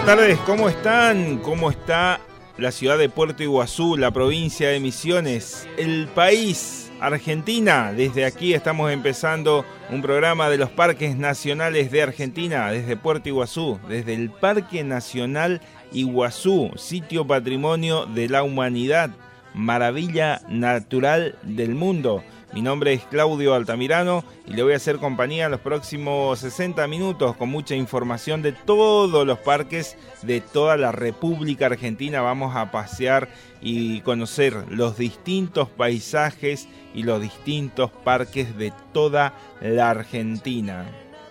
tardes, ¿cómo están? ¿Cómo está la ciudad de Puerto Iguazú, la provincia de Misiones, el país, Argentina? Desde aquí estamos empezando un programa de los parques nacionales de Argentina, desde Puerto Iguazú, desde el Parque Nacional Iguazú, sitio patrimonio de la humanidad, maravilla natural del mundo. Mi nombre es Claudio Altamirano y le voy a hacer compañía en los próximos 60 minutos con mucha información de todos los parques de toda la República Argentina. Vamos a pasear y conocer los distintos paisajes y los distintos parques de toda la Argentina.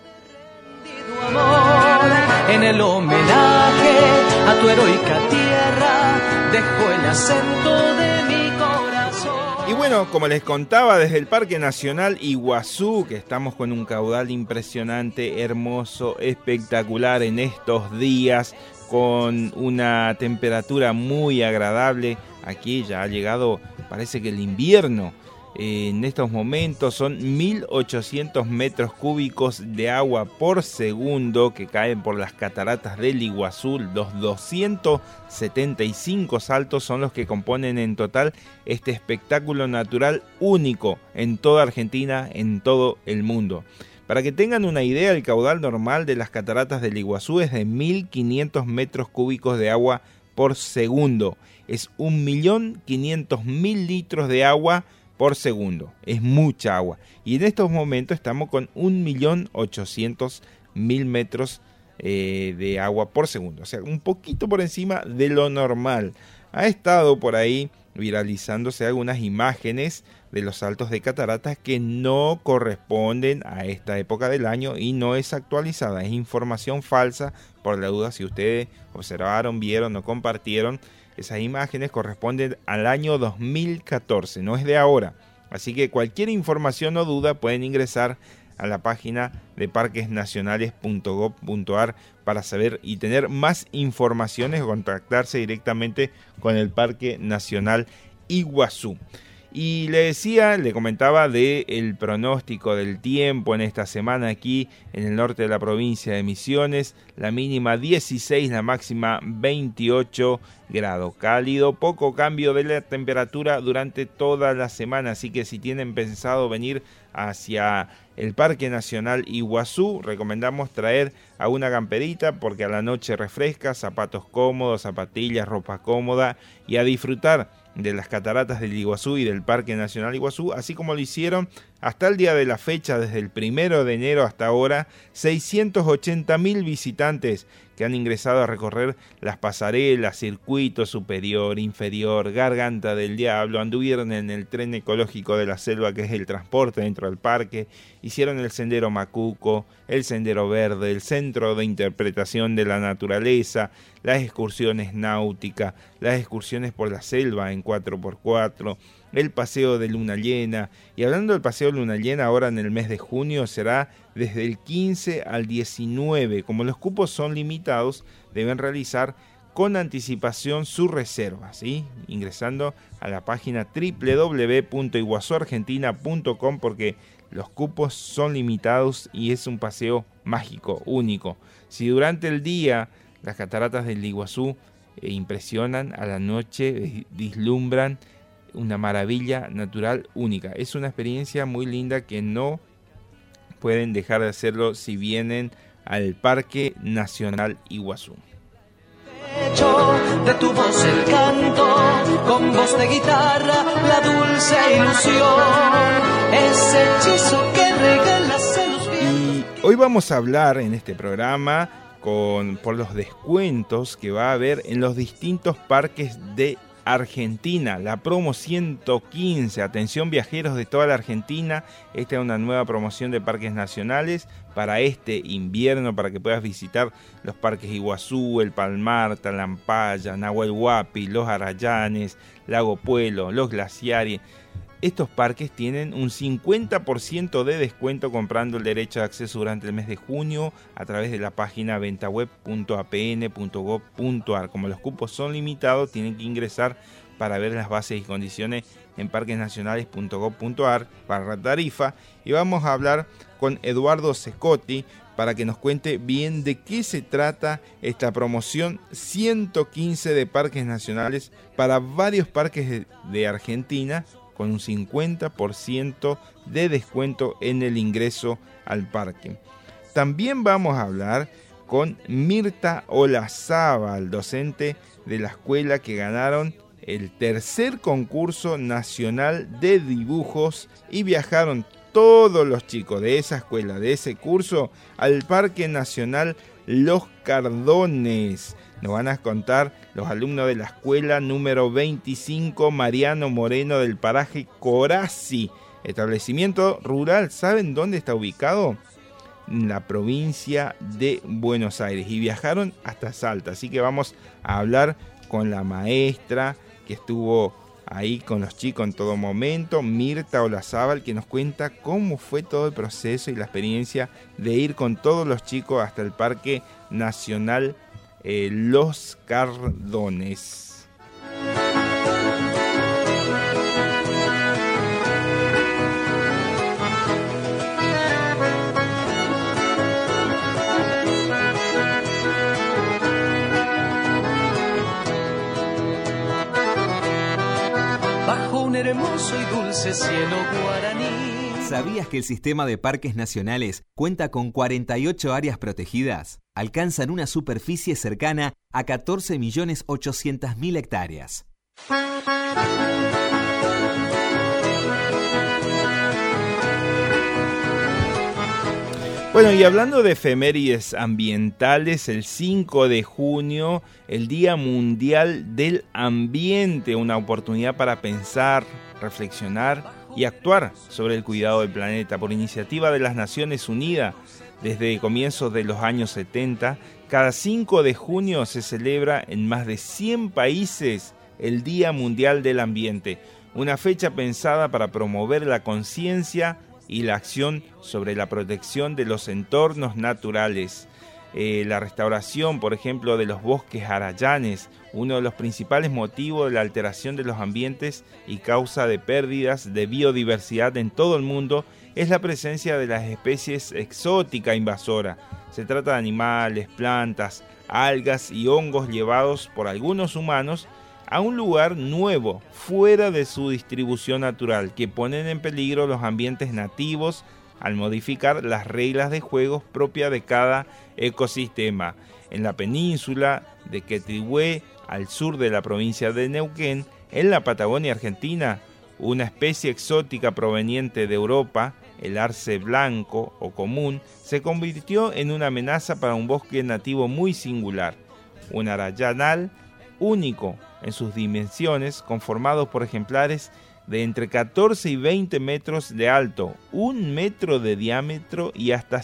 En el homenaje a tu heroica tierra dejó el acento de mi corazón. Y bueno, como les contaba, desde el Parque Nacional Iguazú, que estamos con un caudal impresionante, hermoso, espectacular en estos días, con una temperatura muy agradable. Aquí ya ha llegado, parece que el invierno. En estos momentos son 1.800 metros cúbicos de agua por segundo que caen por las cataratas del Iguazú. Los 275 saltos son los que componen en total este espectáculo natural único en toda Argentina, en todo el mundo. Para que tengan una idea, el caudal normal de las cataratas del Iguazú es de 1.500 metros cúbicos de agua por segundo. Es 1.500.000 litros de agua por segundo. Es mucha agua. Y en estos momentos estamos con 1.800.000 metros de agua por segundo. O sea, un poquito por encima de lo normal. Ha estado por ahí viralizándose algunas imágenes de los saltos de cataratas que no corresponden a esta época del año y no es actualizada. Es información falsa. Por la duda, si ustedes observaron, vieron o compartieron, esas imágenes corresponden al año 2014, no es de ahora. Así que cualquier información o duda pueden ingresar a la página de parquesnacionales.gov.ar para saber y tener más informaciones o contactarse directamente con el Parque Nacional Iguazú. Y le comentaba del pronóstico del tiempo en esta semana aquí en el norte de la provincia de Misiones. La mínima 16, la máxima 28 grados. Cálido, poco cambio de la temperatura durante toda la semana. Así que si tienen pensado venir hacia el Parque Nacional Iguazú, recomendamos traer a una camperita porque a la noche refresca, zapatos cómodos, zapatillas, ropa cómoda y a disfrutar de las cataratas del Iguazú y del Parque Nacional Iguazú, así como lo hicieron hasta el día de la fecha, desde el 1 de enero hasta ahora, 680.000 visitantes que han ingresado a recorrer las pasarelas, circuito superior, inferior, Garganta del Diablo, anduvieron en el tren ecológico de la selva, que es el transporte dentro del parque, hicieron el sendero Macuco, el sendero verde, el centro de interpretación de la naturaleza, las excursiones náuticas, las excursiones por la selva en 4x4, el paseo de luna llena. Y hablando del paseo de luna llena, ahora en el mes de junio será desde el 15 al 19. Como los cupos son limitados, deben realizar con anticipación su reserva, ¿sí? Ingresando a la página www.iguazuargentina.com, porque los cupos son limitados y es un paseo mágico, único. Si durante el día las cataratas del Iguazú impresionan, a la noche vislumbran una maravilla natural única. Es una experiencia muy linda que no pueden dejar de hacerlo si vienen al Parque Nacional Iguazú. De tu voz el canto, con voz de guitarra, la dulce ilusión, ese hechizo que regalas en los vientos. Y hoy vamos a hablar en este programa por los descuentos que va a haber en los distintos parques de Argentina, la promo 115, atención viajeros de toda la Argentina. Esta es una nueva promoción de parques nacionales para este invierno, para que puedas visitar los parques Iguazú, El Palmar, Talampaya, Nahuel Huapi, Los Arayanes, Lago Puelo, Los Glaciares. Estos parques tienen un 50% de descuento comprando el derecho de acceso durante el mes de junio a través de la página ventaweb.apn.gov.ar. Como los cupos son limitados, tienen que ingresar para ver las bases y condiciones en parquesnacionales.gov.ar para la tarifa. Y vamos a hablar con Eduardo Cecotti, para que nos cuente bien de qué se trata esta promoción 115 de parques nacionales para varios parques de Argentina, con un 50% de descuento en el ingreso al parque. También vamos a hablar con Mirta Olazábal, docente de la escuela que ganaron el tercer concurso nacional de dibujos y viajaron todos los chicos de esa escuela, de ese curso, al Parque Nacional Los Cardones. Nos van a contar los alumnos de la escuela número 25 Mariano Moreno del paraje Corazzi, establecimiento rural. ¿Saben dónde está ubicado? En la provincia de Buenos Aires, y viajaron hasta Salta. Así que vamos a hablar con la maestra que estuvo ahí con los chicos en todo momento, Mirta Olazábal, que nos cuenta cómo fue todo el proceso y la experiencia de ir con todos los chicos hasta el Parque Nacional Los Cardones. Bajo un hermoso y dulce cielo guaraní. ¿Sabías que el sistema de parques nacionales cuenta con 48 áreas protegidas? Alcanzan una superficie cercana a 14.800.000 hectáreas. Bueno, y hablando de efemérides ambientales, el 5 de junio, el Día Mundial del Ambiente, una oportunidad para pensar, reflexionar y actuar sobre el cuidado del planeta. Por iniciativa de las Naciones Unidas, desde comienzos de los años 70, cada 5 de junio se celebra en más de 100 países el Día Mundial del Ambiente, una fecha pensada para promover la conciencia y la acción sobre la protección de los entornos naturales. La restauración, por ejemplo, de los bosques arayanes, uno de los principales motivos de la alteración de los ambientes y causa de pérdidas de biodiversidad en todo el mundo, es la presencia de las especies exóticas invasoras. Se trata de animales, plantas, algas y hongos llevados por algunos humanos a un lugar nuevo, fuera de su distribución natural, que ponen en peligro los ambientes nativos al modificar las reglas de juego propias de cada ecosistema. En la península de Quetrihue, al sur de la provincia de Neuquén, en la Patagonia Argentina, una especie exótica proveniente de Europa, el arce blanco o común, se convirtió en una amenaza para un bosque nativo muy singular, un arayanal único en sus dimensiones, conformado por ejemplares de entre 14 y 20 metros de alto, 1 metro de diámetro y hasta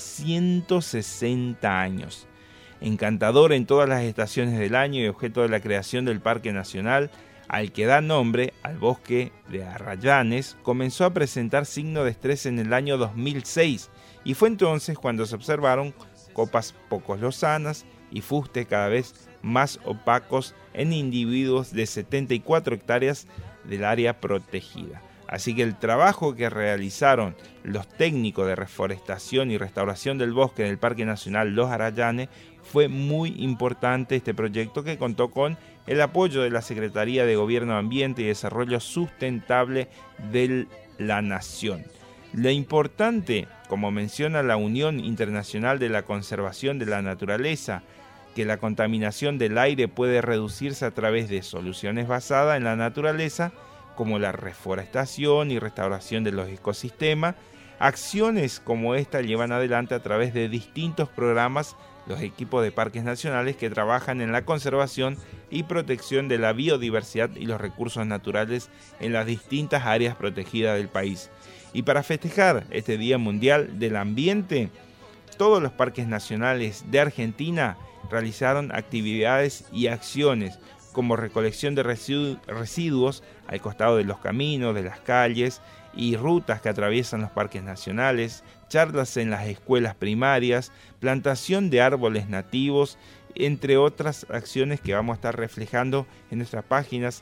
160 años. Encantador en todas las estaciones del año y objeto de la creación del Parque Nacional, al que da nombre al bosque de Arrayanes, comenzó a presentar signos de estrés en el año 2006, y fue entonces cuando se observaron copas poco lozanas y fustes cada vez más opacos en individuos de 74 hectáreas del área protegida. Así que el trabajo que realizaron los técnicos de reforestación y restauración del bosque del Parque Nacional Los Arayanes fue muy importante. Este proyecto, que contó con el apoyo de la Secretaría de Gobierno, Ambiente y Desarrollo Sustentable de la Nación. Lo importante, como menciona la Unión Internacional de la Conservación de la Naturaleza, que la contaminación del aire puede reducirse a través de soluciones basadas en la naturaleza, como la reforestación y restauración de los ecosistemas. Acciones como esta llevan adelante a través de distintos programas los equipos de parques nacionales que trabajan en la conservación y protección de la biodiversidad y los recursos naturales en las distintas áreas protegidas del país. Y para festejar este Día Mundial del Ambiente, todos los parques nacionales de Argentina realizaron actividades y acciones como recolección de residuos al costado de los caminos, de las calles y rutas que atraviesan los parques nacionales, charlas en las escuelas primarias, plantación de árboles nativos, entre otras acciones que vamos a estar reflejando en nuestras páginas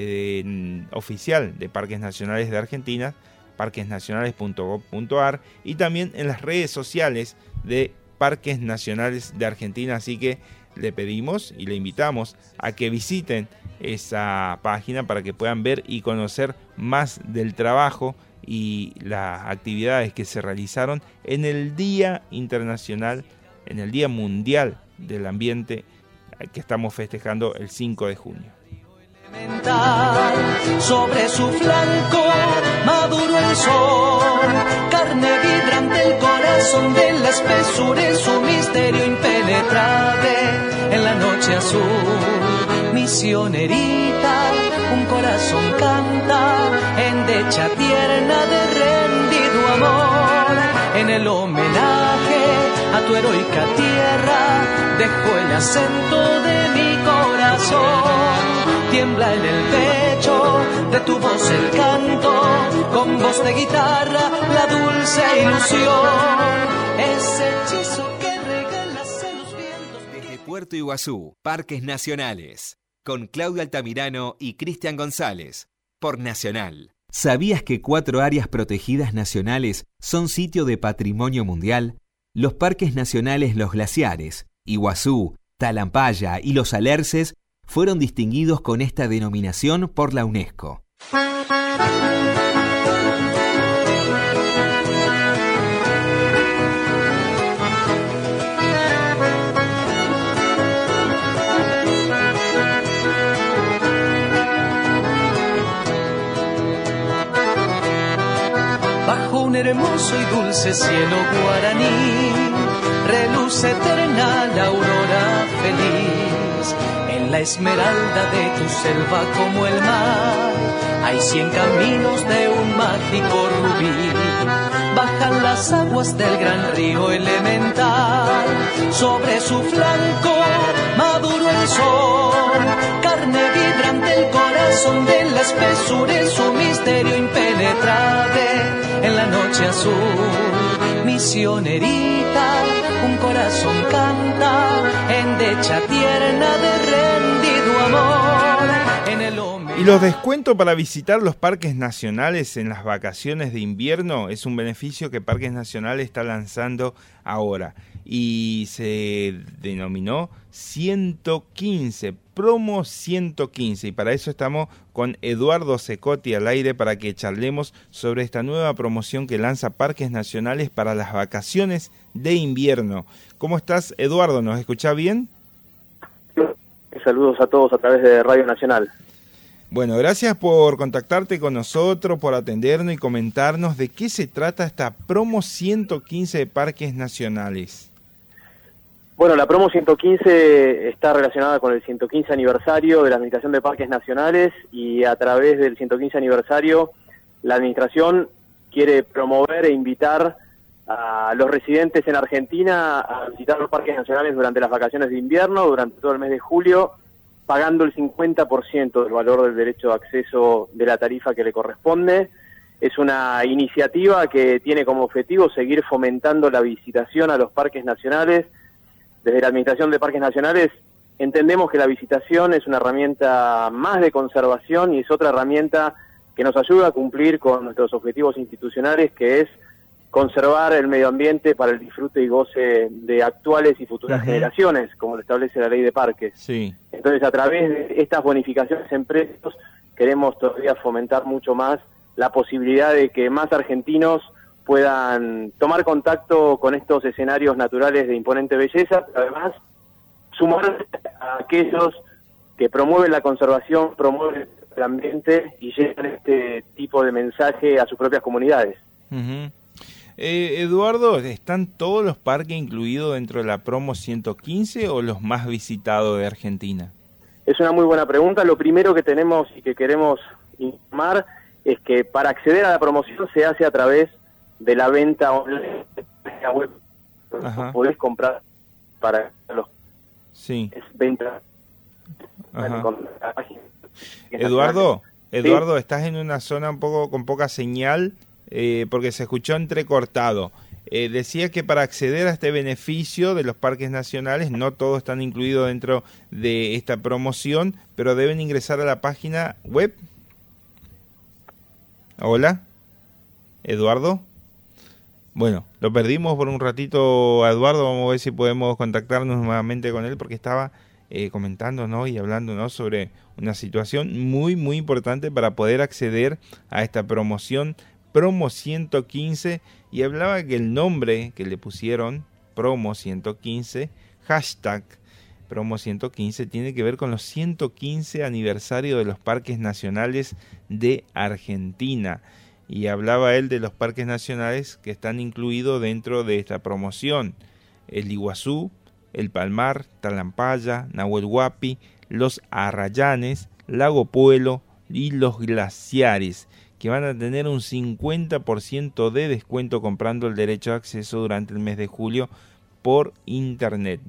oficial de Parques Nacionales de Argentina, parquesnacionales.gov.ar, y también en las redes sociales de parques nacionales de Argentina, así que le pedimos y le invitamos a que visiten esa página para que puedan ver y conocer más del trabajo y las actividades que se realizaron en el Día Internacional, en el Día Mundial del Ambiente que estamos festejando el 5 de junio. Sobre su flanco maduro el sol, carne vibrante el corazón de la espesura en su misterio impenetrable en la noche azul. Misionerita, un corazón canta, endecha tierna de rendido amor. En el homenaje a tu heroica tierra, dejo el acento de mi corazón. Tiembla en el pecho de tu voz el canto, con voz de guitarra la dulce ilusión. Ese hechizo que regalas en los vientos. Desde Puerto Iguazú, Parques Nacionales, con Claudio Altamirano y Cristian González, por Nacional. ¿Sabías que 4 áreas protegidas nacionales son sitio de patrimonio mundial? Los parques nacionales Los Glaciares, Iguazú, Talampaya y Los Alerces fueron distinguidos con esta denominación por la UNESCO. Bajo un hermoso y dulce cielo guaraní, reluce eterna la aurora feliz. En la esmeralda de tu selva como el mar, hay 100 caminos de un mágico rubí. Bajan las aguas del gran río elemental, sobre su flanco maduro el sol, carne vibrante el corazón de la espesura en su misterio impenetrable en la noche azul. Misionerita, un corazón canta, endecha tierna de rendido amor. En el Y los descuentos para visitar los parques nacionales en las vacaciones de invierno es un beneficio que Parques Nacionales está lanzando ahora y se denominó 115, promo 115, y para eso estamos con Eduardo Secotti al aire para que charlemos sobre esta nueva promoción que lanza Parques Nacionales para las vacaciones de invierno. ¿Cómo estás, Eduardo? ¿Nos escuchás bien? Saludos a todos a través de Radio Nacional. Bueno, gracias por contactarte con nosotros, por atendernos y comentarnos de qué se trata esta promo 115 de Parques Nacionales. Bueno, la promo 115 está relacionada con el 115 aniversario de la Administración de Parques Nacionales y a través del 115 aniversario la Administración quiere promover e invitar a los residentes en Argentina a visitar los parques nacionales durante las vacaciones de invierno, durante todo el mes de julio, pagando el 50% del valor del derecho de acceso de la tarifa que le corresponde. Es una iniciativa que tiene como objetivo seguir fomentando la visitación a los parques nacionales. Desde la Administración de Parques Nacionales entendemos que la visitación es una herramienta más de conservación y es otra herramienta que nos ayuda a cumplir con nuestros objetivos institucionales, que es conservar el medio ambiente para el disfrute y goce de actuales y futuras generaciones, como lo establece la Ley de Parques. Sí. Entonces, a través de estas bonificaciones en precios, queremos todavía fomentar mucho más la posibilidad de que más argentinos puedan tomar contacto con estos escenarios naturales de imponente belleza, pero además sumar a aquellos que promueven la conservación, promueven el ambiente y llevan este tipo de mensaje a sus propias comunidades. Eduardo, ¿están todos los parques incluidos dentro de la promo 115 o los más visitados de Argentina? Es una muy buena pregunta. Lo primero que tenemos y que queremos informar es que para acceder a la promoción se hace a través de la venta online de la web. Podés comprar para los ventas. Eduardo, ¿Sí? Estás en una zona un poco con poca señal porque se escuchó entrecortado. Decía que para acceder a este beneficio de los parques nacionales, no todos están incluidos dentro de esta promoción, pero deben ingresar a la página web. Hola, Eduardo. Bueno, lo perdimos por un ratito a Eduardo, vamos a ver si podemos contactarnos nuevamente con él porque estaba comentando, ¿no? Y hablando, ¿no? Sobre una situación muy, muy importante para poder acceder a esta promoción Promo 115, y hablaba que el nombre que le pusieron, Promo 115, hashtag Promo 115, tiene que ver con los 115 aniversario de los parques nacionales de Argentina. Y hablaba él de los parques nacionales que están incluidos dentro de esta promoción: el Iguazú, el Palmar, Talampaya, Nahuel Huapi, los Arrayanes, Lago Puelo y los Glaciares, que van a tener un 50% de descuento comprando el derecho de acceso durante el mes de julio por internet,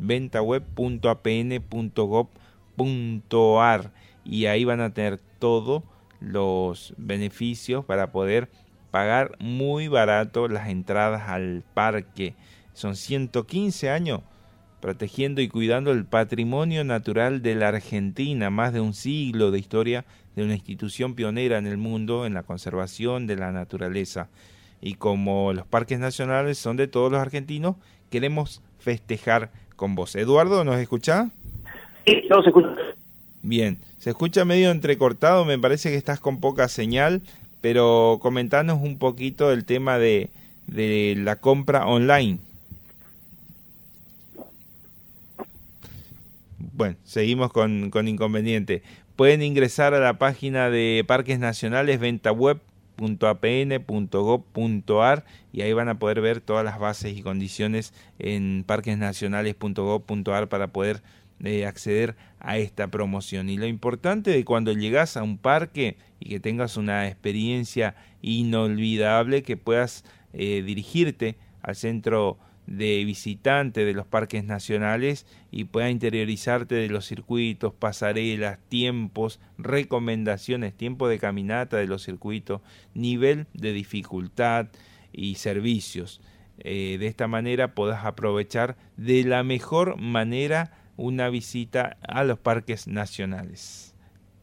ventaweb.apn.gov.ar, y ahí van a tener todos los beneficios para poder pagar muy barato las entradas al parque. Son 115 años protegiendo y cuidando el patrimonio natural de la Argentina, más de un siglo de historia de una institución pionera en el mundo en la conservación de la naturaleza. Y como los parques nacionales son de todos los argentinos, queremos festejar con vos. Eduardo, ¿nos escuchás? Sí, no se escucha. Bien, se escucha medio entrecortado, me parece que estás con poca señal, pero comentanos un poquito el tema de la compra online. Bueno, seguimos con inconveniente. Pueden ingresar a la página de Parques Nacionales, ventaweb.apn.gov.ar, y ahí van a poder ver todas las bases y condiciones en parquesnacionales.gov.ar para poder acceder a esta promoción. Y lo importante de cuando llegas a un parque y que tengas una experiencia inolvidable, que puedas dirigirte al centro de visitante de los parques nacionales y pueda interiorizarte de los circuitos, pasarelas, tiempos, recomendaciones, tiempo de caminata de los circuitos, nivel de dificultad y servicios. De esta manera podás aprovechar de la mejor manera una visita a los parques nacionales.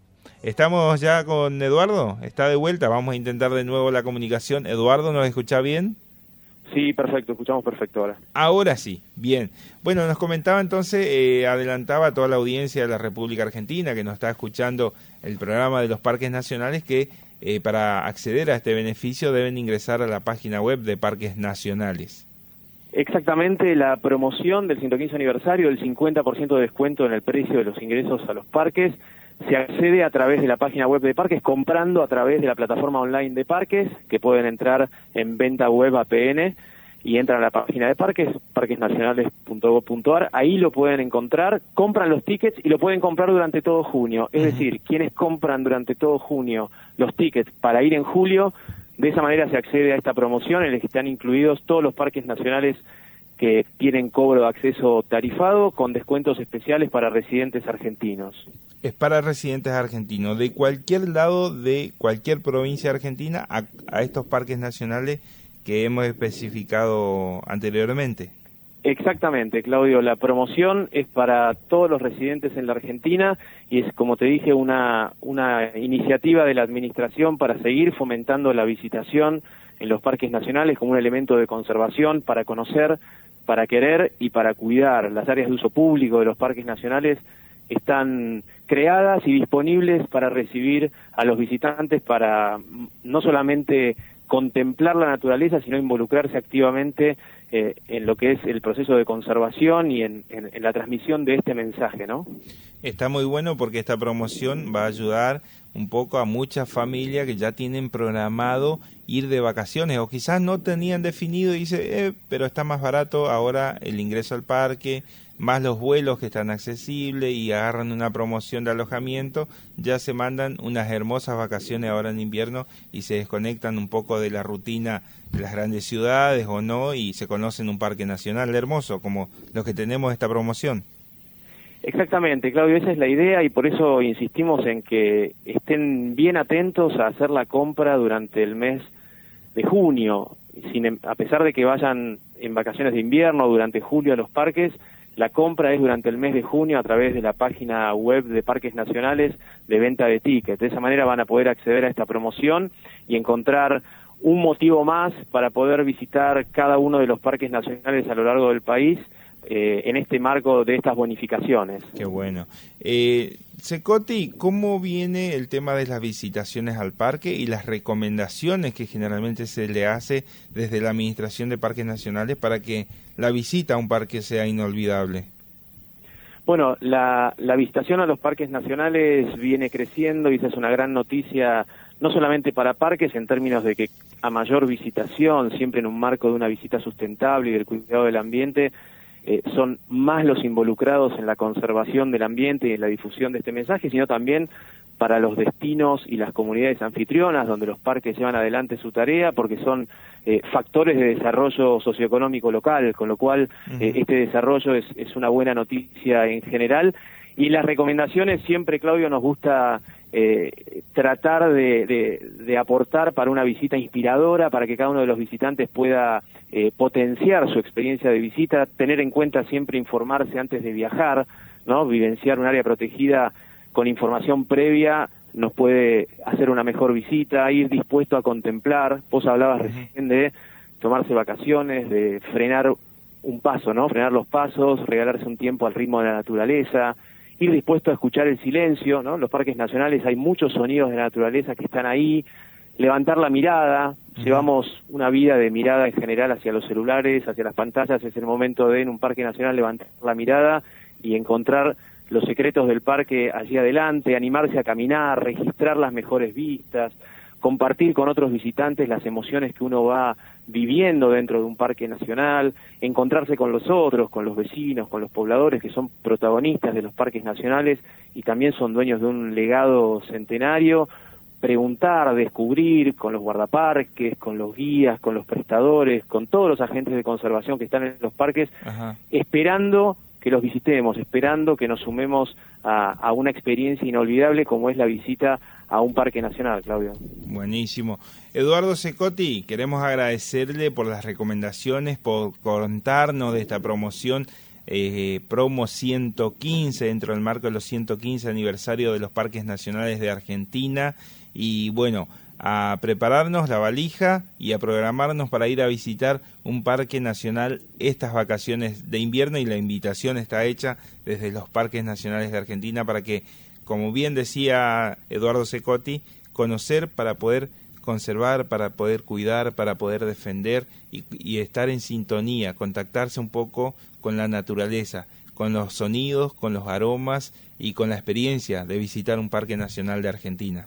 Estamos ya con Eduardo, está de vuelta, vamos a intentar de nuevo la comunicación. Eduardo, ¿nos escucha bien? Sí, perfecto, escuchamos perfecto ahora. Ahora sí, bien. Bueno, nos comentaba entonces, adelantaba a toda la audiencia de la República Argentina que nos está escuchando el programa de los parques nacionales que para acceder a este beneficio deben ingresar a la página web de Parques Nacionales. Exactamente, la promoción del 115 aniversario, el 50% de descuento en el precio de los ingresos a los parques, se accede a través de la página web de Parques, comprando a través de la plataforma online de Parques, que pueden entrar en venta web APN y entran a la página de Parques, parquesnacionales.gov.ar, ahí lo pueden encontrar, compran los tickets y lo pueden comprar durante todo junio. Es decir, quienes compran durante todo junio los tickets para ir en julio, de esa manera se accede a esta promoción en la que están incluidos todos los parques nacionales que tienen cobro de acceso tarifado con descuentos especiales para residentes argentinos. Es para residentes argentinos de cualquier lado, de cualquier provincia argentina, a estos parques nacionales que hemos especificado anteriormente. Exactamente, Claudio, la promoción es para todos los residentes en la Argentina y es, como te dije, una iniciativa de la Administración para seguir fomentando la visitación en los parques nacionales como un elemento de conservación para conocer, para querer y para cuidar. Las áreas de uso público de los parques nacionales están creadas y disponibles para recibir a los visitantes para no solamente contemplar la naturaleza, sino involucrarse activamente en lo que es el proceso de conservación y en la transmisión de este mensaje, ¿no? Está muy bueno porque esta promoción va a ayudar un poco a muchas familias que ya tienen programado ir de vacaciones o quizás no tenían definido y dice, pero está más barato ahora el ingreso al parque, más los vuelos que están accesibles y agarran una promoción de alojamiento, ya se mandan unas hermosas vacaciones ahora en invierno y se desconectan un poco de la rutina de las grandes ciudades o no y se conocen un parque nacional hermoso como los que tenemos esta promoción. Exactamente, Claudio, esa es la idea y por eso insistimos en que estén bien atentos a hacer la compra durante el mes de junio. A pesar de que vayan en vacaciones de invierno durante julio a los parques, la compra es durante el mes de junio a través de la página web de Parques Nacionales de venta de tickets. De esa manera van a poder acceder a esta promoción y encontrar un motivo más para poder visitar cada uno de los parques nacionales a lo largo del país en este marco de estas bonificaciones. Qué bueno. Cecotti, ¿cómo viene el tema de las visitaciones al parque y las recomendaciones que generalmente se le hace desde la Administración de Parques Nacionales para que la visita a un parque sea inolvidable? Bueno, la visitación a los parques nacionales viene creciendo y esa es una gran noticia, no solamente para parques, en términos de que a mayor visitación, siempre en un marco de una visita sustentable y del cuidado del ambiente, son más los involucrados en la conservación del ambiente y en la difusión de este mensaje, sino también para los destinos y las comunidades anfitrionas, donde los parques llevan adelante su tarea, porque son factores de desarrollo socioeconómico local, con lo cual este desarrollo es una buena noticia en general. Y las recomendaciones siempre, Claudio, nos gusta tratar de aportar para una visita inspiradora, para que cada uno de los visitantes pueda potenciar su experiencia de visita, tener en cuenta siempre informarse antes de viajar, ¿no? Vivenciar un área protegida con información previa nos puede hacer una mejor visita, ir dispuesto a contemplar. Vos hablabas recién de tomarse vacaciones, de frenar un paso, ¿no? Frenar los pasos, regalarse un tiempo al ritmo de la naturaleza, ir dispuesto a escuchar el silencio, ¿no? En los parques nacionales hay muchos sonidos de la naturaleza que están ahí, levantar la mirada, llevamos una vida de mirada en general hacia los celulares, hacia las pantallas, es el momento de en un parque nacional levantar la mirada y encontrar los secretos del parque allí adelante, animarse a caminar, registrar las mejores vistas, compartir con otros visitantes las emociones que uno va viviendo dentro de un parque nacional, encontrarse con los otros, con los vecinos, con los pobladores que son protagonistas de los parques nacionales y también son dueños de un legado centenario, preguntar, descubrir con los guardaparques, con los guías, con los prestadores, con todos los agentes de conservación que están en los parques, esperando que los visitemos, esperando que nos sumemos a una experiencia inolvidable como es la visita a un parque nacional, Claudio. Buenísimo. Eduardo Cecotti, queremos agradecerle por las recomendaciones, por contarnos de esta promoción, Promo 115, dentro del marco de los 115 aniversario de los Parques Nacionales de Argentina, y bueno, a prepararnos la valija y a programarnos para ir a visitar un parque nacional estas vacaciones de invierno, y la invitación está hecha desde los Parques Nacionales de Argentina para que, como bien decía Eduardo Cecotti, conocer para poder conservar, para poder cuidar, para poder defender y estar en sintonía, contactarse un poco con la naturaleza, con los sonidos, con los aromas y con la experiencia de visitar un parque nacional de Argentina.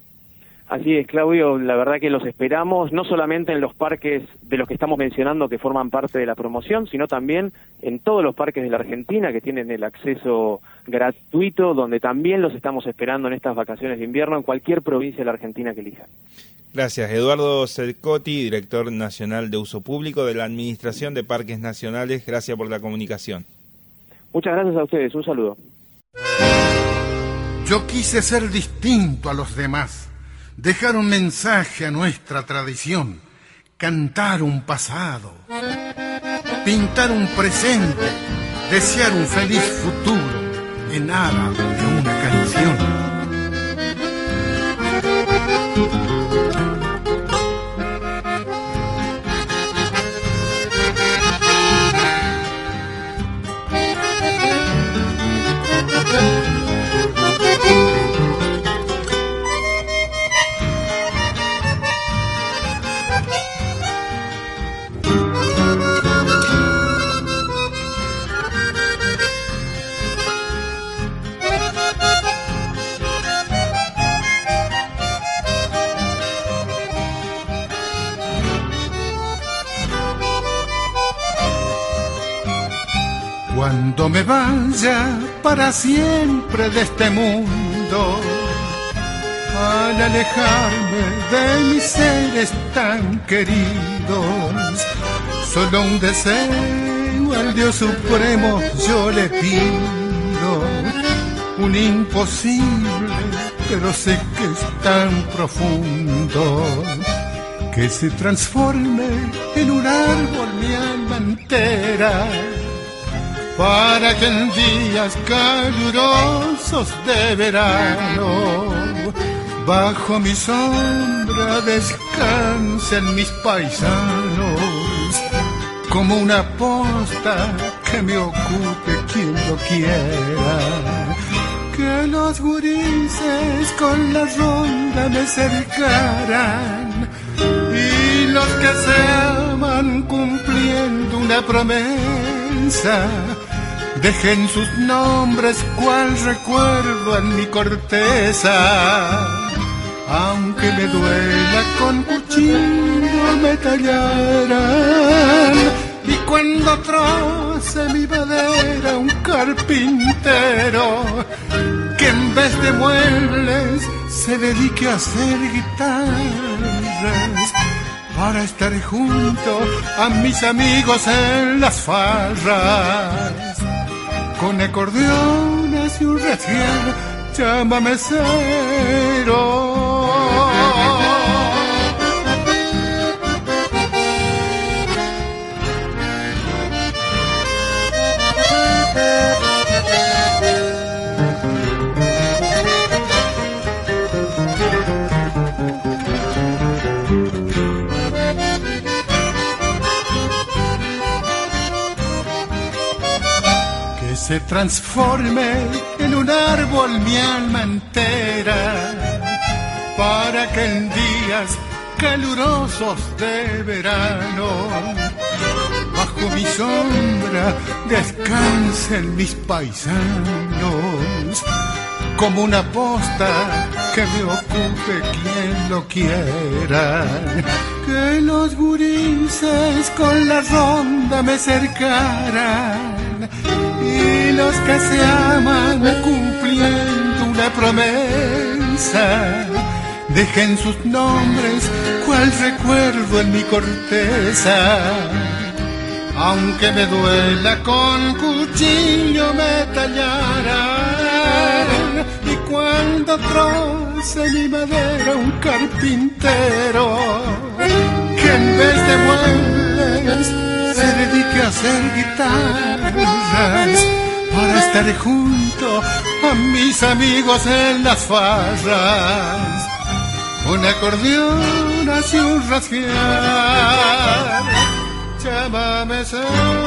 Así es, Claudio, la verdad que los esperamos, no solamente en los parques de los que estamos mencionando que forman parte de la promoción, sino también en todos los parques de la Argentina que tienen el acceso gratuito, donde también los estamos esperando en estas vacaciones de invierno, en cualquier provincia de la Argentina que elijan. Gracias, Eduardo Cecotti, director nacional de uso público de la Administración de Parques Nacionales. Gracias por la comunicación. Muchas gracias a ustedes, un saludo. Yo quise ser distinto a los demás, dejar un mensaje a nuestra tradición, cantar un pasado, pintar un presente, desear un feliz futuro en aras de una canción. Cuando me vaya para siempre de este mundo, al alejarme de mis seres tan queridos, solo un deseo al Dios Supremo yo le pido, un imposible, pero sé que es tan profundo, que se transforme en un árbol mi alma entera, para que en días calurosos de verano Bajo mi sombra descansen mis paisanos, como una posta que me ocupe quien lo quiera. Que los gurises con la ronda me cercaran, y los que se aman cumpliendo una promesa dejen sus nombres cual recuerdo en mi corteza. Aunque me duela con cuchillo me tallarán, y cuando troce mi madera un carpintero que en vez de muebles se dedique a hacer guitarras, para estar junto a mis amigos en las farras. Con acordeones y un recién chamamecero. Se transforme en un árbol mi alma entera, para que en días calurosos de verano bajo mi sombra descansen mis paisanos, como una posta que me ocupe quien lo quiera. Que los gurises con la ronda me cercaran, y los que se aman cumpliendo una promesa dejen sus nombres cual recuerdo en mi corteza. Aunque me duela con cuchillo me tallarán, y cuando troce mi madera un carpintero que en vez de muebles se dedique a hacer guitarras, para estar junto a mis amigos en las farras. Un acordeón hace un rasguear, chamamecero.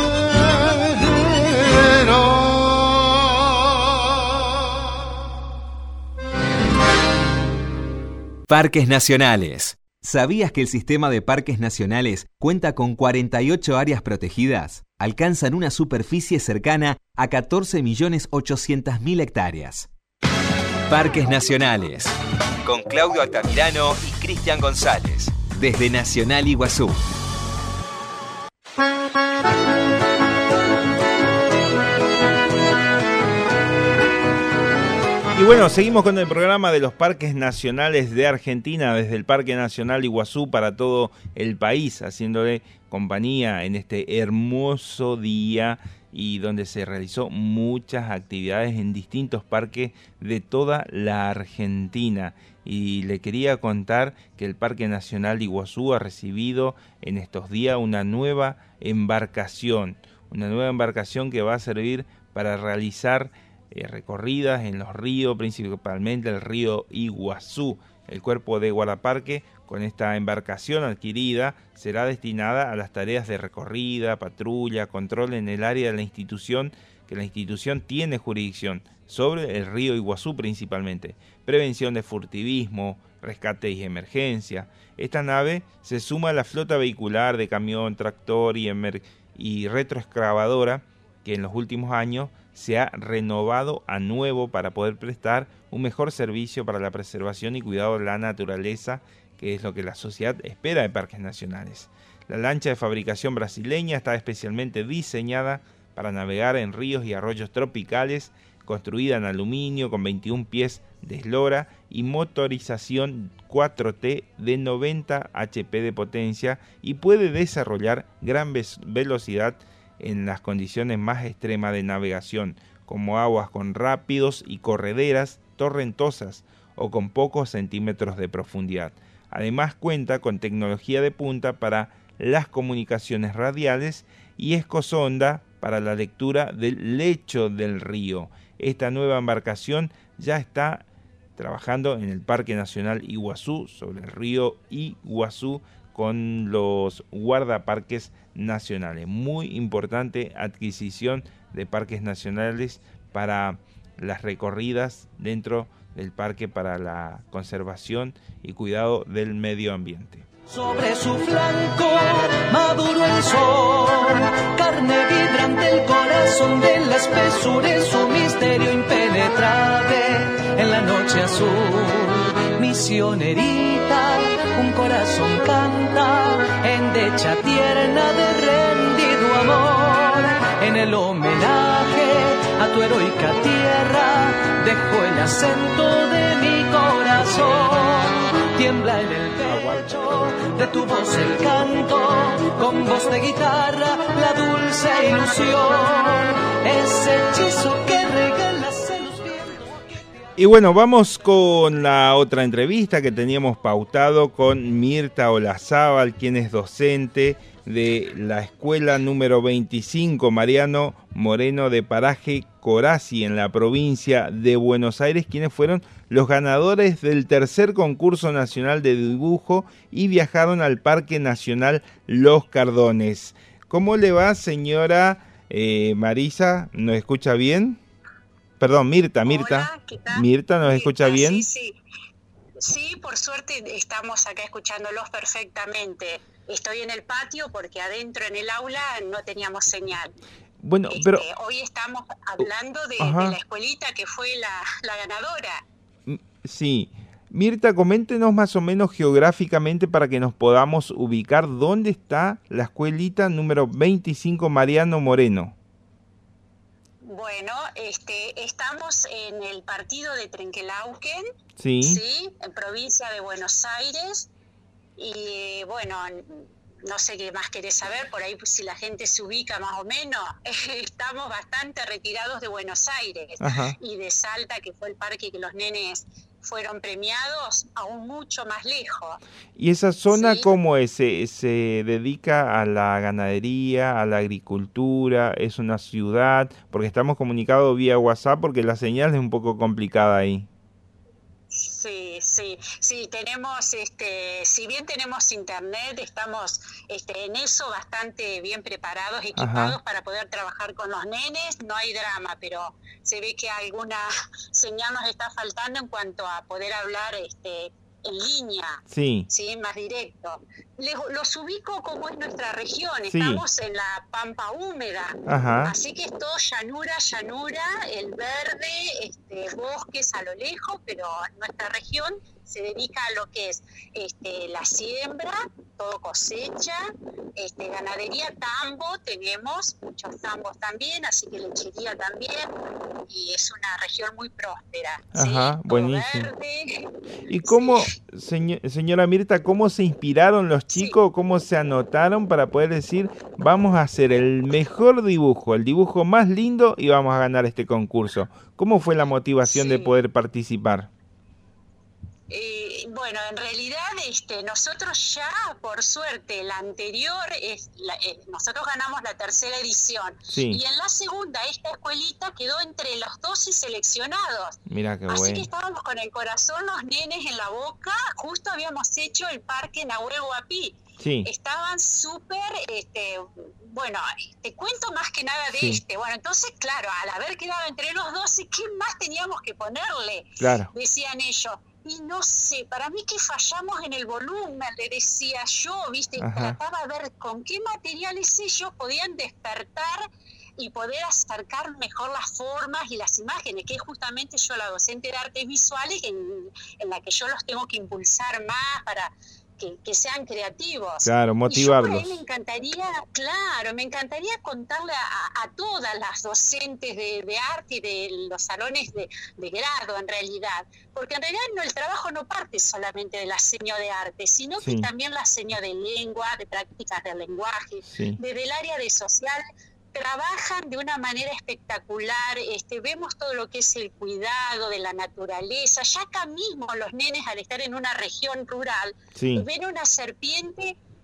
Parques Nacionales. ¿Sabías que el sistema de parques nacionales cuenta con 48 áreas protegidas? Alcanzan una superficie cercana a 14.800.000 hectáreas. Parques Nacionales. Con Claudio Altamirano y Cristian González. Desde Nacional Iguazú. Y bueno, seguimos con el programa de los parques nacionales de Argentina, desde el Parque Nacional Iguazú para todo el país, haciéndole compañía en este hermoso día y donde se realizó muchas actividades en distintos parques de toda la Argentina. Y le quería contar que el Parque Nacional Iguazú ha recibido en estos días una nueva embarcación que va a servir para realizar recorridas en los ríos, principalmente el río Iguazú. El cuerpo de guardaparque con esta embarcación adquirida será destinada a las tareas de recorrida, patrulla, control en el área de la institución, que la institución tiene jurisdicción sobre el río Iguazú principalmente, prevención de furtivismo, rescate y emergencia. Esta nave se suma a la flota vehicular de camión, tractor y retroexcavadora que en los últimos años se ha renovado a nuevo para poder prestar un mejor servicio para la preservación y cuidado de la naturaleza, que es lo que la sociedad espera de parques nacionales. La lancha de fabricación brasileña está especialmente diseñada para navegar en ríos y arroyos tropicales, construida en aluminio con 21 pies de eslora y motorización 4T de 90 HP de potencia, y puede desarrollar gran velocidad en las condiciones más extremas de navegación, como aguas con rápidos y correderas torrentosas o con pocos centímetros de profundidad. Además cuenta con tecnología de punta para las comunicaciones radiales y escosonda para la lectura del lecho del río. Esta nueva embarcación ya está trabajando en el Parque Nacional Iguazú, sobre el río Iguazú, con los guardaparques nacionales. Muy importante adquisición de parques nacionales para las recorridas dentro del parque, para la conservación y cuidado del medio ambiente. Sobre su flanco maduro el sol, carne vibrante el corazón de la espesura, es su misterio impenetrable en la noche azul. Misionerita, un corazón canta, endecha tierna de rendido amor. En el homenaje a tu heroica tierra, dejó el acento de mi corazón. Tiembla en el pecho de tu voz el canto, con voz de guitarra la dulce ilusión, ese hechizo que regalas en los vientos. Y bueno, vamos con la otra entrevista que teníamos pautado con Mirta Olazábal, quien es docente de la escuela número 25 Mariano Moreno de Paraje Corazzi en la provincia de Buenos Aires, quienes fueron los ganadores del tercer concurso nacional de dibujo y viajaron al Parque Nacional Los Cardones. ¿Cómo le va, señora Marisa? ¿Nos escucha bien? Perdón, Mirta. Hola, ¿qué tal? Mirta, ¿nos escucha bien? Sí, por suerte estamos acá escuchándolos perfectamente. Estoy en el patio porque adentro en el aula no teníamos señal. Bueno, pero hoy estamos hablando de la escuelita que fue la ganadora. Sí. Mirta, coméntenos más o menos geográficamente para que nos podamos ubicar dónde está la escuelita número 25 Mariano Moreno. Bueno, estamos en el partido de Trenquelauquen, sí, en provincia de Buenos Aires, y bueno, no sé qué más querés saber, por ahí si la gente se ubica más o menos, estamos bastante retirados de Buenos Aires. Ajá. Y de Salta, que fue el parque que los nenes fueron premiados, aún mucho más lejos. ¿Y esa zona ¿Sí? cómo es? ¿Se dedica a la ganadería, a la agricultura? ¿Es una ciudad? Porque estamos comunicados vía WhatsApp porque la señal es un poco complicada ahí. Sí, tenemos, si bien tenemos internet, estamos en eso bastante bien preparados, equipados para poder trabajar con los nenes. No hay drama, pero se ve que alguna señal nos está faltando en cuanto a poder hablar en línea, sí, más directo. Los ubico como es nuestra región, sí. Estamos en la pampa húmeda, Ajá. así que es todo llanura, el verde, bosques a lo lejos, pero nuestra región se dedica a lo que es la siembra, todo cosecha, ganadería, tambo, tenemos muchos tambos también, así que lechería también, y es una región muy próspera. Ajá, ¿sí? Buenísimo. Verde. ¿Y cómo, Sí. señora Mirta, cómo se inspiraron los chicos, Sí. cómo se anotaron para poder decir, vamos a hacer el mejor dibujo, el dibujo más lindo y vamos a ganar este concurso? ¿Cómo fue la motivación de poder participar? Bueno, en realidad nosotros ya, por suerte, la anterior, nosotros ganamos la tercera edición. Sí. Y en la segunda, esta escuelita quedó entre los 12 seleccionados. Mira qué Así bueno. que estábamos con el corazón, los nenes en la boca. Justo habíamos hecho el parque Nahuel Huapi. Sí. Estaban súper, bueno, te cuento más que nada de Bueno, entonces, claro, al haber quedado entre los 12, ¿qué más teníamos que ponerle? Claro. Decían ellos. Y no sé, para mí que fallamos en el volumen, le decía yo, ¿viste? Ajá. Trataba de ver con qué materiales ellos podían despertar y poder acercar mejor las formas y las imágenes, que es justamente yo la docente de artes visuales en la que yo los tengo que impulsar más para que sean creativos. Claro, motivarlos. Y yo por ahí me encantaría contarle a todas las docentes de arte y de los salones de grado en realidad, porque en realidad el trabajo no parte solamente de la seño de arte, sino que también la seño de lengua, de prácticas del lenguaje, desde el área de social, trabajan de una manera espectacular, vemos todo lo que es el cuidado de la naturaleza, ya acá mismo los nenes al estar en una región rural, ven una serpiente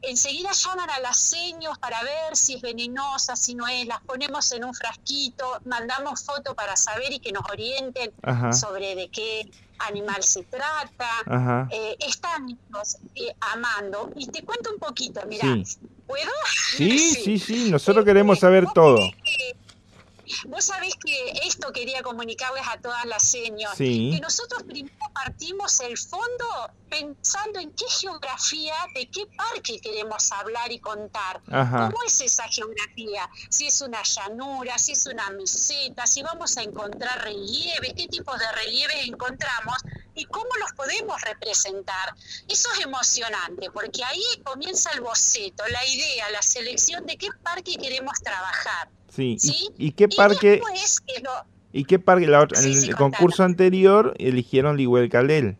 enseguida llaman a las seños para ver si es venenosa, si no es, las ponemos en un frasquito, mandamos foto para saber y que nos orienten sobre de qué animal se trata. Están amando. Y te cuento un poquito, mira, ¿puedo? Sí, nosotros queremos saber todo. Vos sabés que esto quería comunicarles a todas las señoras, que nosotros primero partimos el fondo pensando en qué geografía, de qué parque queremos hablar y contar. ¿Cómo es esa geografía? Si es una llanura, si es una meseta, si vamos a encontrar relieves, qué tipos de relieves encontramos y cómo los podemos representar. Eso es emocionante, porque ahí comienza el boceto, la idea, la selección de qué parque queremos trabajar. Sí. ¿Y qué parque? ¿Y qué parque? En el concurso anterior eligieron Lihuelcalel.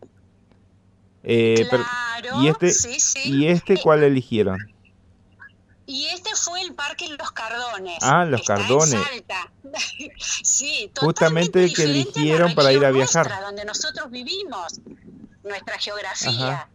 Claro. ¿Y este cuál eligieron? Y este fue el Parque Los Cardones. Los Cardones. En Salta. Sí, justamente el que eligieron para ir a viajar. Donde nosotros vivimos, nuestra geografía.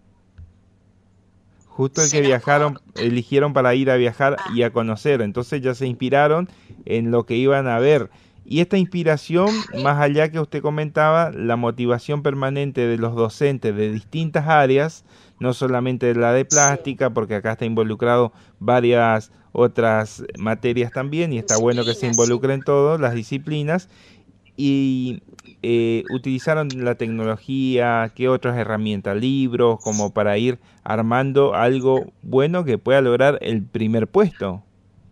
Justo el que eligieron para ir a viajar y a conocer. Entonces ya se inspiraron en lo que iban a ver. Y esta inspiración, más allá que usted comentaba, la motivación permanente de los docentes de distintas áreas, no solamente la de plástica, porque acá está involucrado varias otras materias también, y está bueno que se involucren todas las disciplinas, y utilizaron la tecnología, qué otras herramientas, libros, como para ir armando algo bueno que pueda lograr el primer puesto.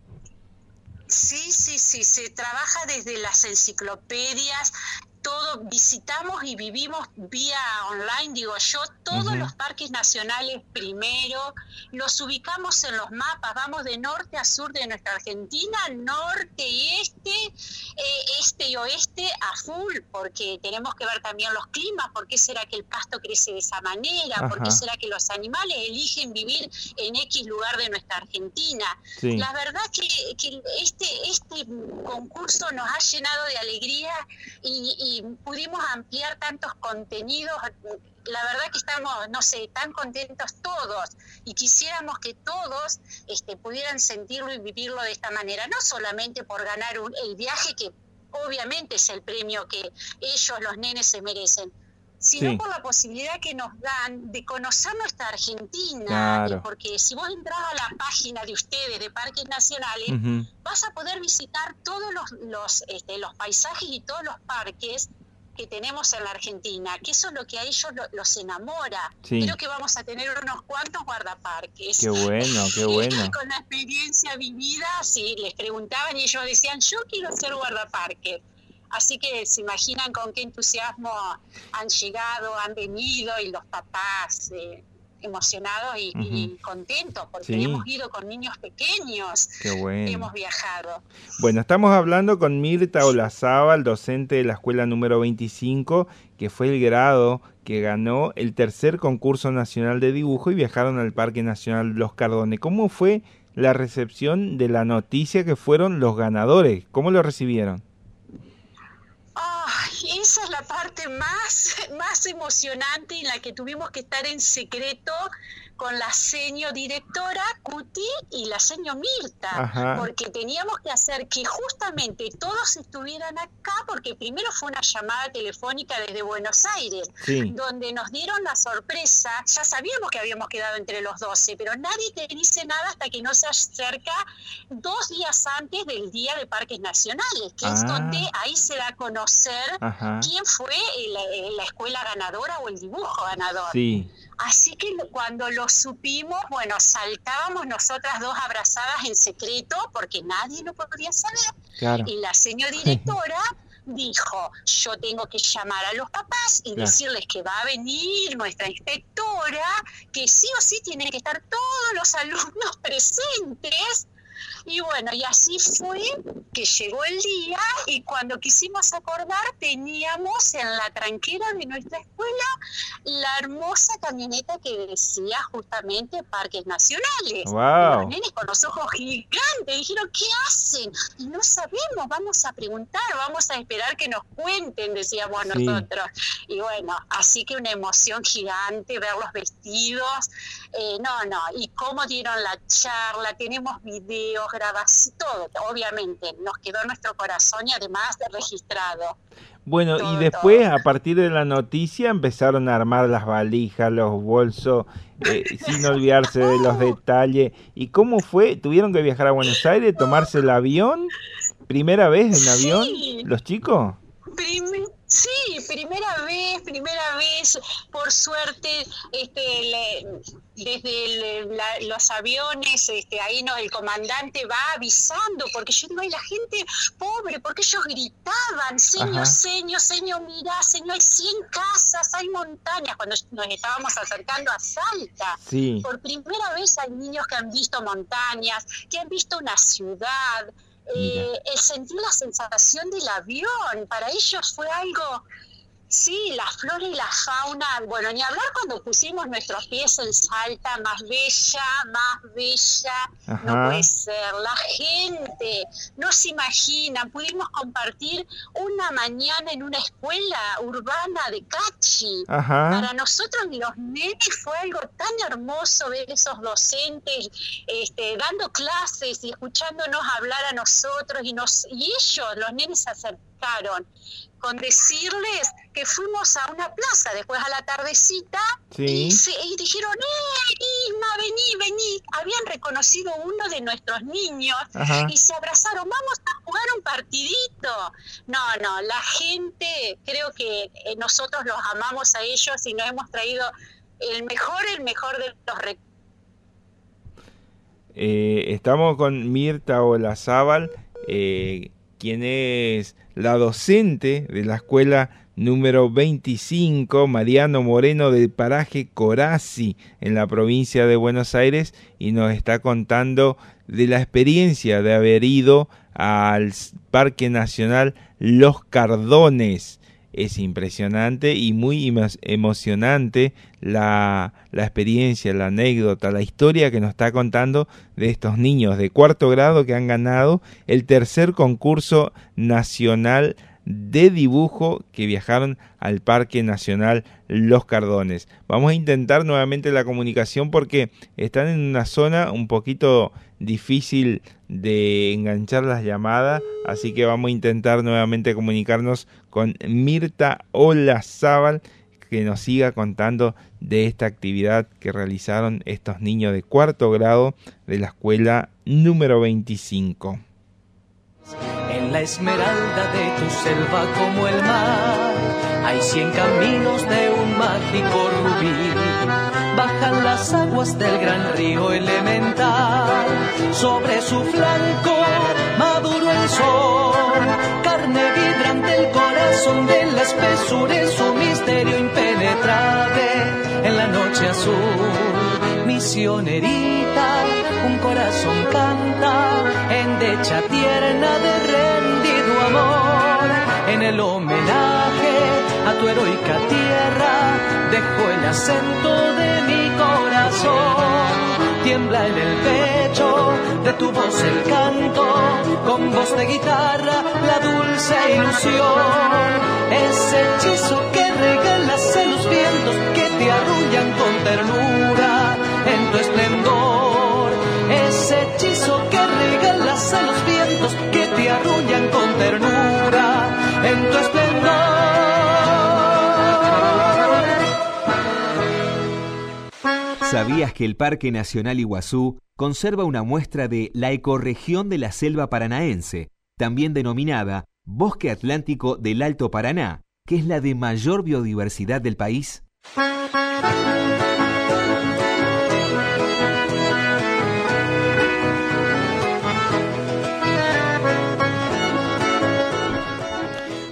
Sí, se trabaja desde las enciclopedias, todo, visitamos y vivimos vía online, digo yo, todos los parques nacionales primero, los ubicamos en los mapas, vamos de norte a sur de nuestra Argentina, norte y este y oeste a full, porque tenemos que ver también los climas, por qué será que el pasto crece de esa manera, por qué será que los animales eligen vivir en X lugar de nuestra Argentina. La verdad que este concurso nos ha llenado de alegría y pudimos ampliar tantos contenidos. La verdad que estamos, tan contentos todos, y quisiéramos que todos pudieran sentirlo y vivirlo de esta manera, no solamente por ganar el viaje, que obviamente es el premio que ellos, los nenes, se merecen, sino por la posibilidad que nos dan de conocer nuestra Argentina, porque si vos entras a la página de ustedes de Parques Nacionales, vas a poder visitar todos los paisajes y todos los parques que tenemos en la Argentina, que eso es lo que a ellos los enamora. Creo que vamos a tener unos cuantos guardaparques. Qué bueno. Con la experiencia vivida, les preguntaban y ellos decían, yo quiero ser guardaparque. Así que se imaginan con qué entusiasmo han llegado, han venido, y los papás emocionados y contentos, porque hemos ido con niños pequeños. Qué bueno. Hemos viajado. Bueno, estamos hablando con Mirta Olazábal, docente de la escuela número 25, que fue el grado que ganó el tercer concurso nacional de dibujo y viajaron al Parque Nacional Los Cardones. ¿Cómo fue la recepción de la noticia que fueron los ganadores? ¿Cómo lo recibieron? Esa es la parte más emocionante, en la que tuvimos que estar en secreto con la seño directora Cuti y la seño Mirta, porque teníamos que hacer que justamente todos estuvieran acá, porque primero fue una llamada telefónica desde Buenos Aires, donde nos dieron la sorpresa. Ya sabíamos que habíamos quedado entre los 12, pero nadie te dice nada hasta que no se acerca 2 días antes del Día de Parques Nacionales, que es donde ahí se da a conocer quién fue la escuela ganadora o el dibujo ganador. Así que cuando lo supimos, saltábamos nosotras dos abrazadas en secreto, porque nadie lo podía saber. Y la señora directora dijo, yo tengo que llamar a los papás y decirles que va a venir nuestra inspectora, que sí o sí tienen que estar todos los alumnos presentes. Y bueno, y así fue que llegó el día y cuando quisimos acordar teníamos en la tranquera de nuestra escuela la hermosa camioneta que decía justamente Parques Nacionales. Wow. Los nenes con los ojos gigantes dijeron, ¿qué hacen? Y no sabemos, vamos a preguntar, vamos a esperar que nos cuenten, decíamos nosotros. Y bueno, así que una emoción gigante ver los vestidos, y cómo dieron la charla, tenemos videos, grabaciones, todo, obviamente, nos quedó en nuestro corazón y además registrado. Bueno, todo, y después, todo. A partir de la noticia, empezaron a armar las valijas, los bolsos, sin olvidarse de los detalles. ¿Y cómo fue? ¿Tuvieron que viajar a Buenos Aires, tomarse el avión? ¿Primera vez en avión, los chicos? Sí, primera vez, por suerte, desde los aviones, ahí el comandante va avisando, porque yo digo, ay, la gente pobre, porque ellos gritaban, señor, mirá, señor, hay 100 casas, hay montañas, cuando nos estábamos acercando a Salta. Sí. Por primera vez hay niños que han visto montañas, que han visto una ciudad. El sentir la sensación del avión, para ellos fue algo, sí, la flora y la fauna, bueno, ni hablar cuando pusimos nuestros pies en Salta, más bella, no puede ser, la gente, no se imaginan, pudimos compartir una mañana en una escuela urbana de Cachi. Para nosotros los nenes fue algo tan hermoso ver esos docentes dando clases y escuchándonos hablar a nosotros y ellos, los nenes, se acercaron con decirles que fuimos a una plaza después a la tardecita y dijeron, Isma, vení, habían reconocido uno de nuestros niños y se abrazaron, vamos a jugar un partidito. No, la gente, creo que nosotros los amamos a ellos y nos hemos traído el mejor de los recuerdos. Estamos con Mirta Olazábal, quien es la docente de la escuela número 25, Mariano Moreno, del paraje Corazzi, en la provincia de Buenos Aires, y nos está contando de la experiencia de haber ido al Parque Nacional Los Cardones. Es impresionante y muy emocionante la experiencia, la anécdota, la historia que nos está contando de estos niños de cuarto grado que han ganado el tercer concurso nacional de dibujo, que viajaron al Parque Nacional Los Cardones. Vamos a intentar nuevamente la comunicación porque están en una zona un poquito difícil de enganchar las llamadas, así que vamos a intentar nuevamente comunicarnos con Mirta Olazábal, que nos siga contando de esta actividad que realizaron estos niños de cuarto grado de la escuela número 25. En la esmeralda de tu selva como el mar, hay 100 caminos de un mágico rubí. Bajan las aguas del gran río elemental, sobre su flanco maduro el sol, carne vibrante el corazón de la espesura, en su misterio impenetrable, en la noche azul, misionerita, un corazón canta, endecha tierna de rendido amor, en el homenaje a tu heroica tierra, dejo el acento de mi corazón, tiembla en el pecho de tu voz el canto, con voz de guitarra la dulce ilusión, ese hechizo que regalas en los vientos que te arrullan con ternura en tu esplendor, ese hechizo que regalas a los vientos que te arrullan con ternura en tu esplendor. ¿Sabías que el Parque Nacional Iguazú conserva una muestra de la ecorregión de la selva paranaense, también denominada Bosque Atlántico del Alto Paraná, que es la de mayor biodiversidad del país?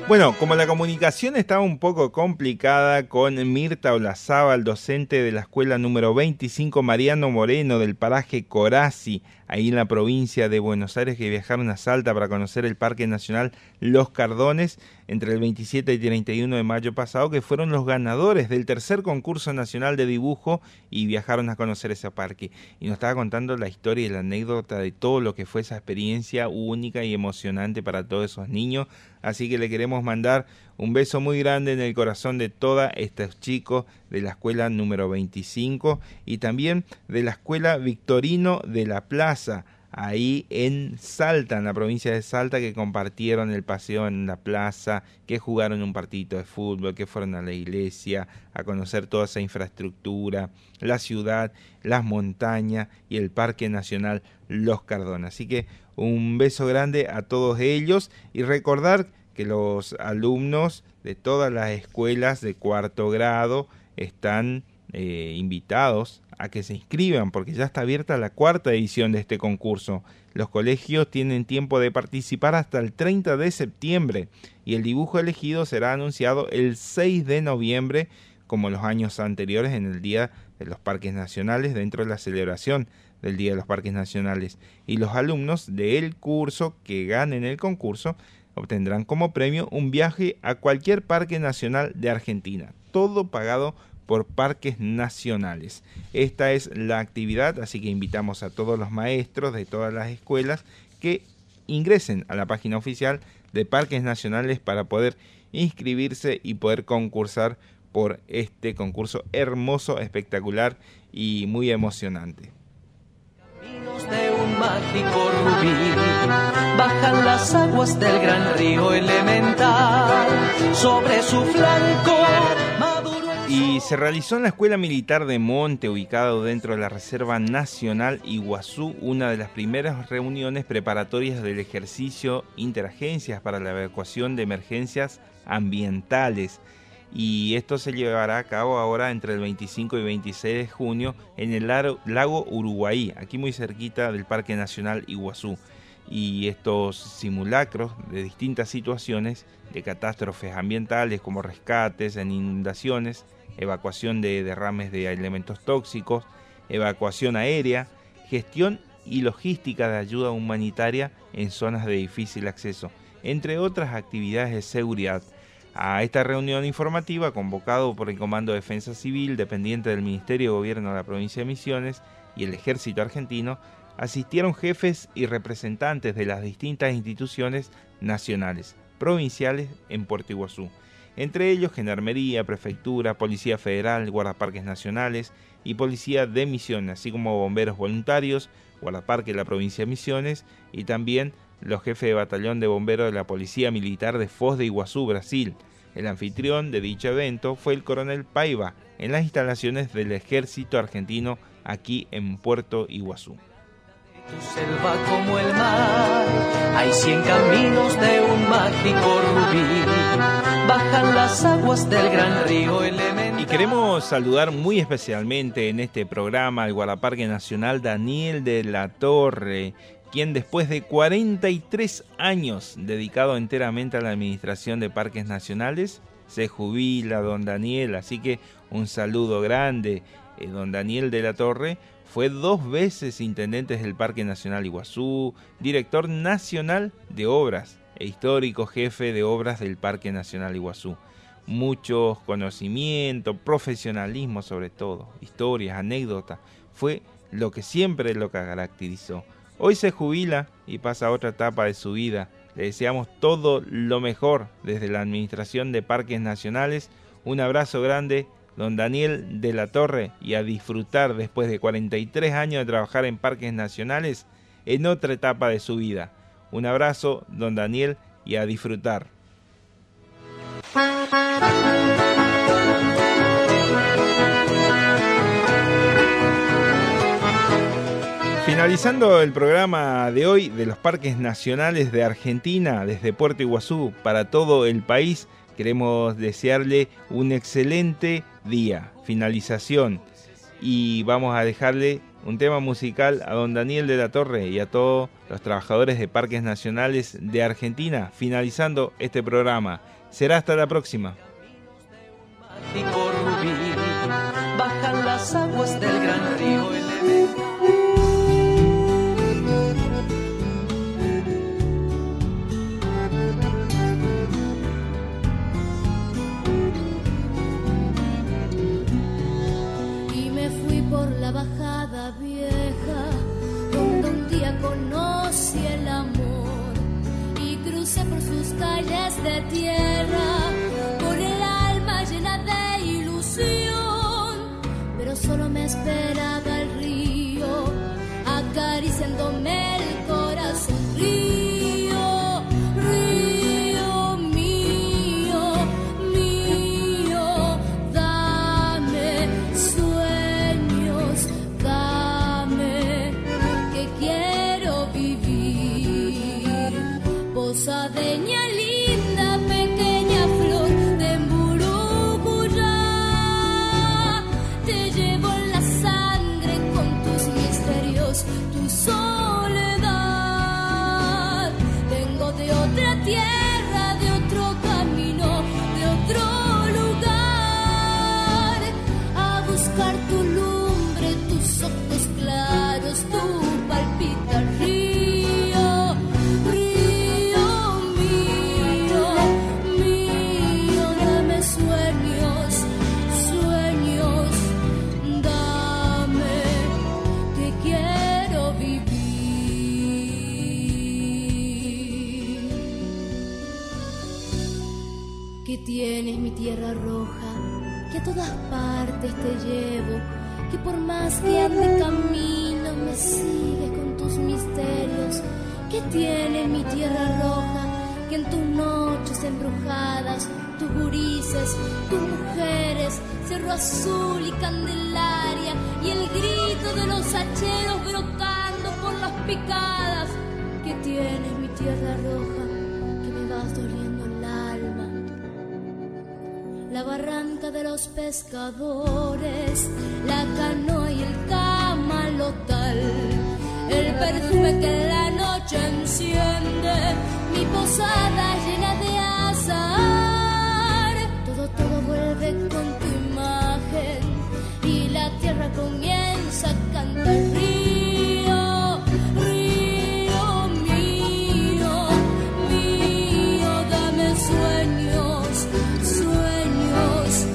Bueno, como la comunicación estaba un poco complicada con Mirta Olazábal, docente de la escuela número 25 Mariano Moreno del paraje Corazzi, ahí en la provincia de Buenos Aires, que viajaron a Salta para conocer el Parque Nacional Los Cardones entre el 27 y 31 de mayo pasado, que fueron los ganadores del tercer concurso nacional de dibujo y viajaron a conocer ese parque. Y nos estaba contando la historia y la anécdota de todo lo que fue esa experiencia única y emocionante para todos esos niños. Así que le queremos mandar un beso muy grande en el corazón de todos estos chicos de la escuela número 25 y también de la escuela Victorino de la Plaza, ahí en Salta, en la provincia de Salta, que compartieron el paseo en la plaza, que jugaron un partidito de fútbol, que fueron a la iglesia a conocer toda esa infraestructura, la ciudad, las montañas y el Parque Nacional Los Cardones. Así que un beso grande a todos ellos y recordar que los alumnos de todas las escuelas de cuarto grado están invitados a que se inscriban porque ya está abierta la cuarta edición de este concurso. Los colegios tienen tiempo de participar hasta el 30 de septiembre y el dibujo elegido será anunciado el 6 de noviembre, como los años anteriores, en el Día de los Parques Nacionales, dentro de la celebración del Día de los Parques Nacionales. Y los alumnos del curso que ganen el concurso obtendrán como premio un viaje a cualquier parque nacional de Argentina, todo pagado por Parques Nacionales. Esta es la actividad, así que invitamos a todos los maestros de todas las escuelas que ingresen a la página oficial de Parques Nacionales para poder inscribirse y poder concursar por este concurso hermoso, espectacular y muy emocionante. Caminos de un mágico rubí, bajan las aguas del gran río elemental, sobre su flanco maduro. Y se realizó en la Escuela Militar de Monte, ubicado dentro de la Reserva Nacional Iguazú, una de las primeras reuniones preparatorias del ejercicio interagencias para la evacuación de emergencias ambientales. Y esto se llevará a cabo ahora entre el 25 y 26 de junio en el lago Uruguay, aquí muy cerquita del Parque Nacional Iguazú. Y estos simulacros de distintas situaciones de catástrofes ambientales como rescates en inundaciones, evacuación de derrames de elementos tóxicos, evacuación aérea, gestión y logística de ayuda humanitaria en zonas de difícil acceso, entre otras actividades de seguridad. A esta reunión informativa, convocado por el Comando de Defensa Civil, dependiente del Ministerio de Gobierno de la Provincia de Misiones y el Ejército Argentino, asistieron jefes y representantes de las distintas instituciones nacionales, provinciales en Puerto Iguazú, entre ellos Gendarmería, Prefectura, Policía Federal, Guardaparques Nacionales y Policía de Misiones, así como bomberos voluntarios, Guardaparque de la Provincia de Misiones y también los jefes de batallón de bomberos de la Policía Militar de Foz de Iguazú, Brasil. El anfitrión de dicho evento fue el coronel Paiva, en las instalaciones del Ejército Argentino aquí en Puerto Iguazú. Tu selva como el mar, hay 100 caminos de un mágico rubí, bajan las aguas del gran río elemental. Y queremos saludar muy especialmente en este programa al Guardaparque Nacional Daniel de la Torre, quien después de 43 años dedicado enteramente a la administración de parques nacionales, se jubila don Daniel, así que un saludo grande. Don Daniel de la Torre fue 2 veces intendente del Parque Nacional Iguazú, director nacional de obras e histórico jefe de obras del Parque Nacional Iguazú. Muchos conocimientos, profesionalismo sobre todo, historias, anécdotas, fue lo que siempre lo caracterizó. Hoy se jubila y pasa a otra etapa de su vida. Le deseamos todo lo mejor desde la Administración de Parques Nacionales. Un abrazo grande, don Daniel de la Torre, y a disfrutar después de 43 años de trabajar en Parques Nacionales en otra etapa de su vida. Un abrazo, don Daniel, y a disfrutar. Finalizando el programa de hoy de los Parques Nacionales de Argentina desde Puerto Iguazú para todo el país, queremos desearle un excelente día, finalización, y vamos a dejarle un tema musical a don Daniel de la Torre y a todos los trabajadores de Parques Nacionales de Argentina, finalizando este programa. Será hasta la próxima. Bajan las aguas del gran río Elemental. Y me fui por la bajada vieja, donde un día conocí el amor, y crucé por sus calles de tierra, con el alma llena de ilusión, pero solo me esperaba el río, acariciándome el corazón. Río, río mío, mío, dame sueños, dame que quiero vivir. Posadeña linda, pequeña flor de Mburucuyá, te llevo en la sangre con tus misterios, tu soledad. Vengo de otra tierra, de otro camino, de otro lugar, a buscar tu lumbre, tus ojos claros, tu palpita río, río mío, mío, dame sueños, sueños, dame que quiero vivir. Que tienes mi tierra roja, que a todas partes te llevo, que por más que ande camino me sigues con tus misterios. Que tienes mi tierra roja, que en tus noches embrujadas, tus gurises, tus mujeres, Cerro Azul y Candelaria, y el grito de los hacheros brotando por las picadas. Que tienes mi tierra roja, que me vas doliendo el alma. La barranca de los pescadores, la canoa y el camalotal, el perfume que en la noche enciende mi posada llena de azahar. Todo vuelve con tu imagen y la tierra comienza a cantar. Río, río mío, mío, dame sueños, sueños,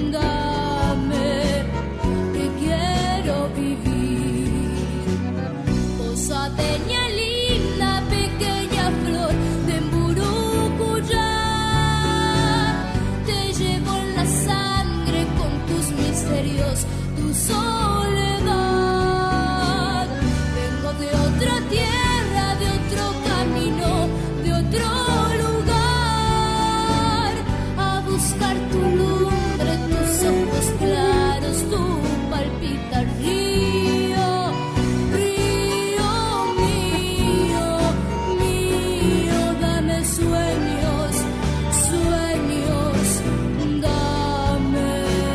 dame que quiero vivir. Posadeña linda, pequeña flor de Mburucuyá, te llevo en la sangre con tus misterios, tu soledad. Vengo de otra tierra, de otro camino, de otro lugar, a buscar tu lumbre, tus ojos claros, tu palpita río, río mío, mío, dame sueños, sueños, dame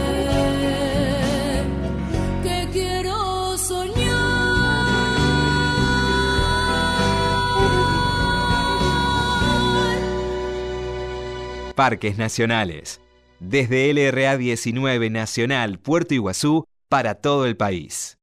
que quiero soñar. Parques Nacionales. Desde LRA 19 Nacional Puerto Iguazú para todo el país.